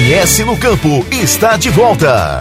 MS no Campo está de volta.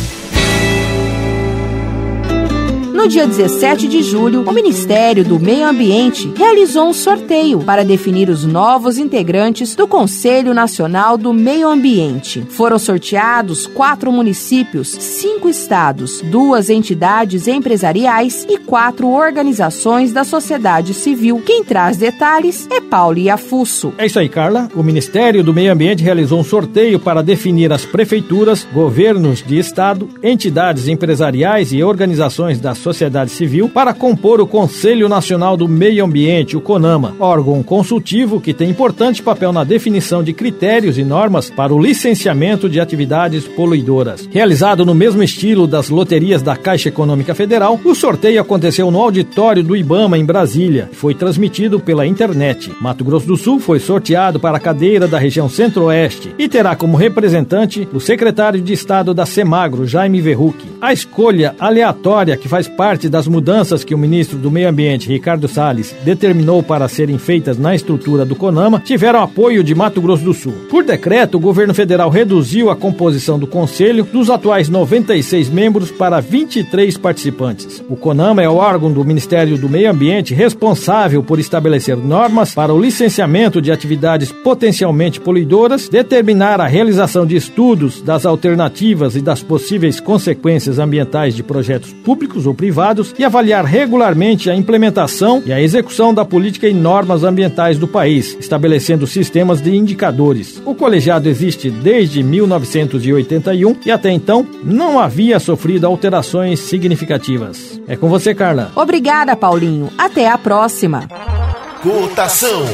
No dia 17 de julho, o Ministério do Meio Ambiente realizou um sorteio para definir os novos integrantes do Conselho Nacional do Meio Ambiente. Foram sorteados 4 municípios, 5 estados, 2 entidades empresariais e 4 organizações da sociedade civil. Quem traz detalhes é Paulo Iafusso. É isso aí, Carla. O Ministério do Meio Ambiente realizou um sorteio para definir as prefeituras, governos de estado, entidades empresariais e organizações da sociedade civil para compor o Conselho Nacional do Meio Ambiente, o CONAMA, órgão consultivo que tem importante papel na definição de critérios e normas para o licenciamento de atividades poluidoras. Realizado no mesmo estilo das loterias da Caixa Econômica Federal, o sorteio aconteceu no auditório do IBAMA, em Brasília, e foi transmitido pela internet. Mato Grosso do Sul foi sorteado para a cadeira da região Centro-Oeste e terá como representante o secretário de Estado da Semagro, Jaime Verrucchi. A escolha aleatória, que faz parte das mudanças que o ministro do Meio Ambiente, Ricardo Salles, determinou para serem feitas na estrutura do CONAMA, tiveram apoio de Mato Grosso do Sul. Por decreto, o governo federal reduziu a composição do conselho dos atuais 96 membros para 23 participantes. O CONAMA é o órgão do Ministério do Meio Ambiente responsável por estabelecer normas para o licenciamento de atividades potencialmente poluidoras, determinar a realização de estudos das alternativas e das possíveis consequências ambientais de projetos públicos ou privados e avaliar regularmente a implementação e a execução da política e normas ambientais do país, estabelecendo sistemas de indicadores. O colegiado existe desde 1981 e até então não havia sofrido alterações significativas. É com você, Carla. Obrigada, Paulinho. Até a próxima. Cotação.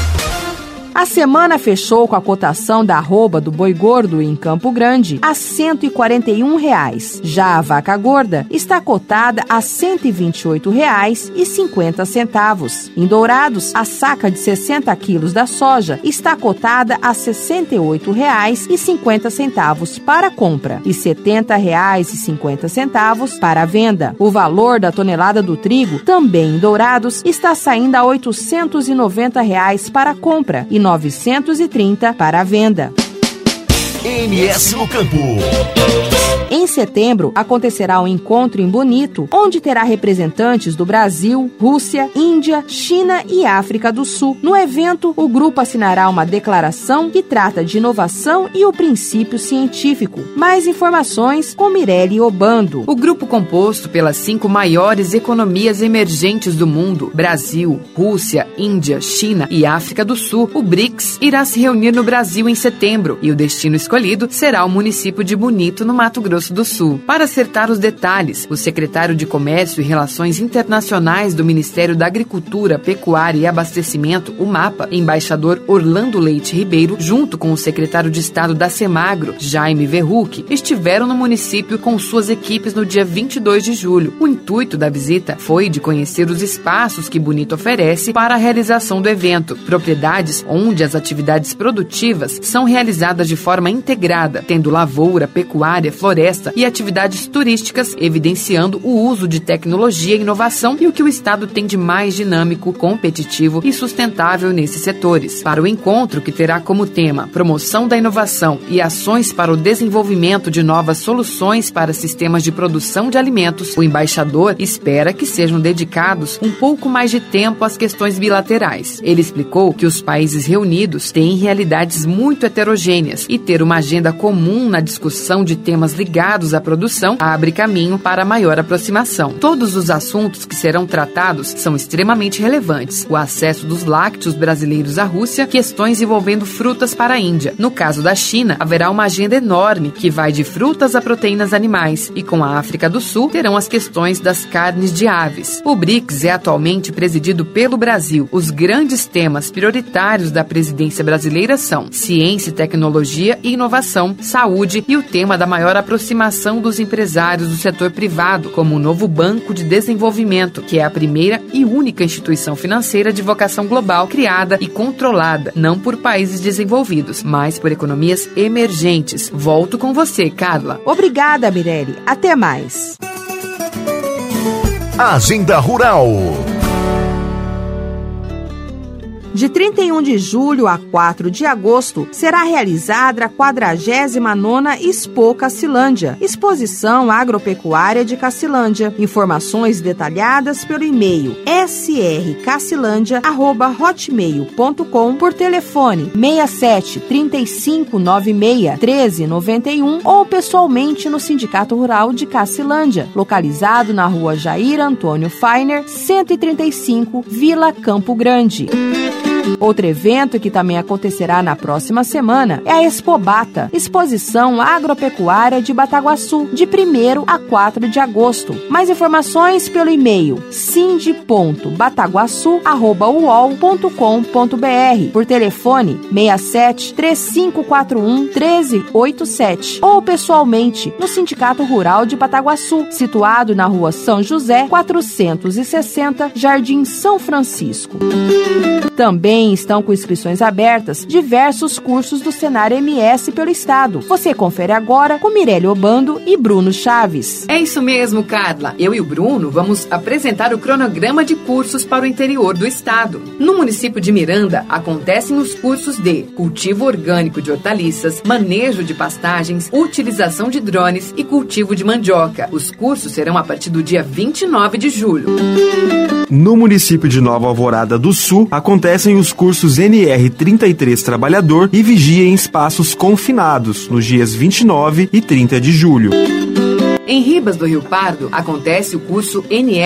A semana fechou com a cotação da arroba do boi gordo em Campo Grande a R$ 141,00. Já a vaca gorda está cotada a R$ 128,50. Em Dourados, a saca de 60 quilos da soja está cotada a R$ 68,50 para compra e R$ 70,50 para venda. O valor da tonelada do trigo, também em Dourados, está saindo a R$ 890,00 para compra e R$ 930 para a venda. MS no Campo. Em setembro, acontecerá um encontro em Bonito, onde terá representantes do Brasil, Rússia, Índia, China e África do Sul. No evento, o grupo assinará uma declaração que trata de inovação e o princípio científico. Mais informações com Mirelle Obando. O grupo, composto pelas 5 maiores economias emergentes do mundo, Brasil, Rússia, Índia, China e África do Sul, o BRICS, irá se reunir no Brasil em setembro e o destino escolhido será o município de Bonito, no Mato Grosso do Sul. Para acertar os detalhes, o secretário de Comércio e Relações Internacionais do Ministério da Agricultura, Pecuária e Abastecimento, o MAPA, embaixador Orlando Leite Ribeiro, junto com o secretário de Estado da Semagro, Jaime Verrucchi, estiveram no município com suas equipes no dia 22 de julho. O intuito da visita foi de conhecer os espaços que Bonito oferece para a realização do evento, propriedades onde as atividades produtivas são realizadas de forma integrada, tendo lavoura, pecuária, floresta e atividades turísticas, evidenciando o uso de tecnologia e inovação e o que o Estado tem de mais dinâmico, competitivo e sustentável nesses setores. Para o encontro, que terá como tema promoção da inovação e ações para o desenvolvimento de novas soluções para sistemas de produção de alimentos, o embaixador espera que sejam dedicados um pouco mais de tempo às questões bilaterais. Ele explicou que os países reunidos têm realidades muito heterogêneas e ter uma agenda comum na discussão de temas ligados à produção abre caminho para maior aproximação. Todos os assuntos que serão tratados são extremamente relevantes. O acesso dos lácteos brasileiros à Rússia, questões envolvendo frutas para a Índia. No caso da China, haverá uma agenda enorme que vai de frutas a proteínas animais, e com a África do Sul terão as questões das carnes de aves. O BRICS é atualmente presidido pelo Brasil. Os grandes temas prioritários da presidência brasileira são ciência e tecnologia e inovação, saúde e o tema da maior aproximação dos empresários do setor privado, como o novo Banco de Desenvolvimento, que é a primeira e única instituição financeira de vocação global criada e controlada, não por países desenvolvidos, mas por economias emergentes. Volto com você, Carla. Obrigada, Mirelle. Até mais. Agenda Rural. De 31 de julho a 4 de agosto, será realizada a 49ª Expo Cacilândia, Exposição Agropecuária de Cacilândia. Informações detalhadas pelo e-mail srcacilândia@hotmail.com, por telefone 67 35 96 13 91 ou pessoalmente no Sindicato Rural de Cacilândia, localizado na Rua Jair Antônio Feiner, 135, Vila Campo Grande. Outro evento que também acontecerá na próxima semana é a Expobata, Exposição Agropecuária de Bataguaçu, de 1º a 4 de agosto. Mais informações pelo e-mail sind.bataguaçu@uol.com.br, por telefone 67 3541 1387 ou pessoalmente no Sindicato Rural de Bataguaçu, situado na Rua São José, 460, Jardim São Francisco. Também estão com inscrições abertas diversos cursos do Senar MS pelo estado. Você confere agora com Mirelle Obando e Bruno Chaves. É isso mesmo, Carla. Eu e o Bruno vamos apresentar o cronograma de cursos para o interior do estado. No município de Miranda, acontecem os cursos de cultivo orgânico de hortaliças, manejo de pastagens, utilização de drones e cultivo de mandioca. Os cursos serão a partir do dia 29 de julho. No município de Nova Alvorada do Sul, acontecem os cursos NR33 Trabalhador e Vigia em Espaços Confinados, nos dias 29 e 30 de julho. Em Ribas do Rio Pardo, acontece o curso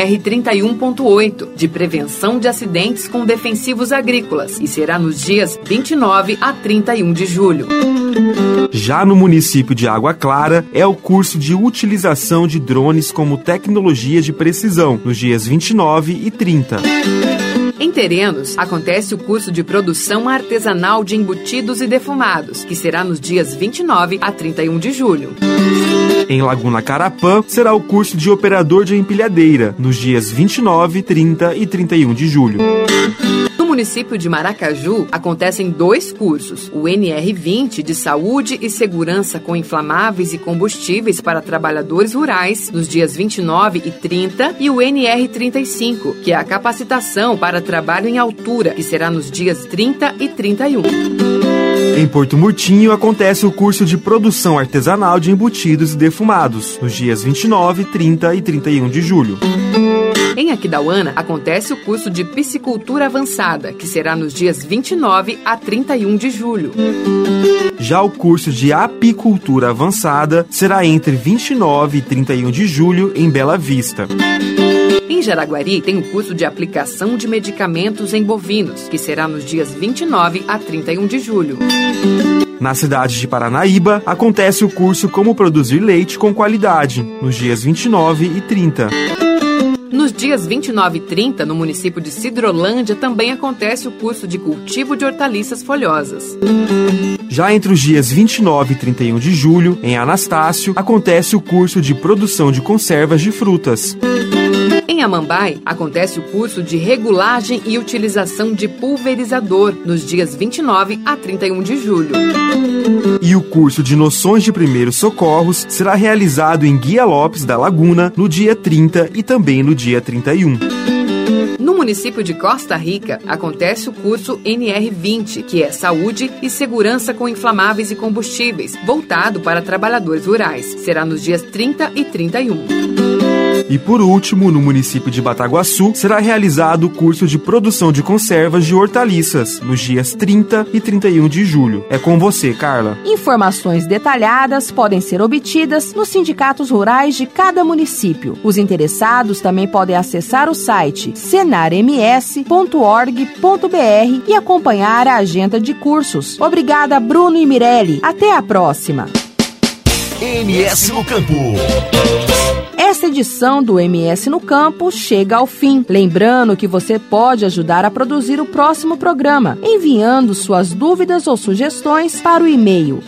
NR31.8, de Prevenção de Acidentes com Defensivos Agrícolas, e será nos dias 29 a 31 de julho. Já no município de Água Clara, é o curso de utilização de drones como tecnologia de precisão, nos dias 29 e 30. Em Terenos, acontece o curso de Produção Artesanal de Embutidos e Defumados, que será nos dias 29 a 31 de julho. Em Laguna Carapã, será o curso de Operador de Empilhadeira, nos dias 29, 30 e 31 de julho. No município de Maracaju, acontecem 2 cursos, o NR20 de Saúde e Segurança com Inflamáveis e Combustíveis para Trabalhadores Rurais, nos dias 29 e 30, e o NR35, que é a capacitação para trabalho em altura, que será nos dias 30 e 31. Em Porto Murtinho, acontece o curso de Produção Artesanal de Embutidos e Defumados, nos dias 29, 30 e 31 de julho. Em Aquidauana, acontece o curso de Piscicultura Avançada, que será nos dias 29 a 31 de julho. Já o curso de Apicultura Avançada será entre 29 e 31 de julho em Bela Vista. Em Jaraguari, tem o curso de Aplicação de Medicamentos em Bovinos, que será nos dias 29 a 31 de julho. Na cidade de Paranaíba, acontece o curso Como Produzir Leite com Qualidade, nos dias 29 e 30. Nos dias 29 e 30, no município de Sidrolândia, também acontece o curso de Cultivo de Hortaliças Folhosas. Já entre os dias 29 e 31 de julho, em Anastácio, acontece o curso de Produção de Conservas de Frutas. Em Amambai, acontece o curso de Regulagem e Utilização de Pulverizador, nos dias 29 a 31 de julho. E o curso de Noções de Primeiros Socorros será realizado em Guia Lopes da Laguna, no dia 30 e também no dia 31. No município de Costa Rica, acontece o curso NR20, que é Saúde e Segurança com Inflamáveis e Combustíveis, voltado para trabalhadores rurais. Será nos dias 30 e 31. E por último, no município de Bataguaçu, será realizado o curso de Produção de Conservas de Hortaliças, nos dias 30 e 31 de julho. É com você, Carla. Informações detalhadas podem ser obtidas nos sindicatos rurais de cada município. Os interessados também podem acessar o site senarms.org.br e acompanhar a agenda de cursos. Obrigada, Bruno e Mirelle. Até a próxima. MS no Campo. Esta edição do MS no Campo chega ao fim. Lembrando que você pode ajudar a produzir o próximo programa, enviando suas dúvidas ou sugestões para o e-mail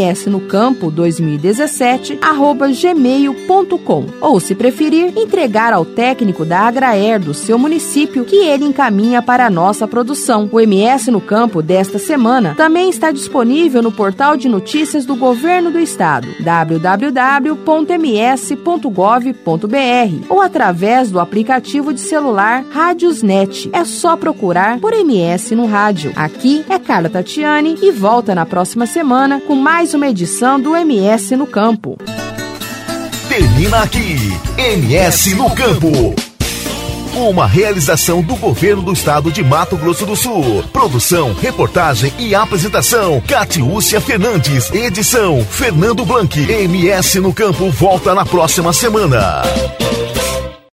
msnocampo2017@gmail.com, ou, se preferir, entregar ao técnico da Agraer do seu município, que ele encaminha para a nossa produção. O MS no Campo desta semana também está disponível no portal de notícias do Governo do Estado, www.ms.gov.br. ou através do aplicativo de celular Rádiosnet. É só procurar por MS no rádio. Aqui é Carla Tatiani e volta na próxima semana com mais uma edição do MS no Campo. Termina aqui, MS no Campo. Uma realização do Governo do Estado de Mato Grosso do Sul. Produção, reportagem e apresentação, Catiúcia Fernandes. Edição, Fernando Blanc. MS no Campo volta na próxima semana.